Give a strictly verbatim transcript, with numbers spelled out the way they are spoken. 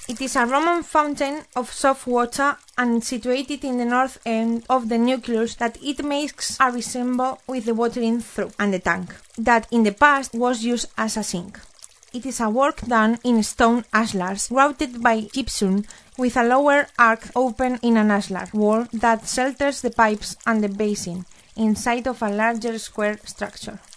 It is a Roman fountain of soft water and situated in the north end of the nucleus that it makes a resemble with the watering trough and the tank, that in the past was used as a sink. It is a work done in stone ashlars, grouted by gypsum, with a lower arch open in an ashlar wall that shelters the pipes and the basin, inside of a larger square structure.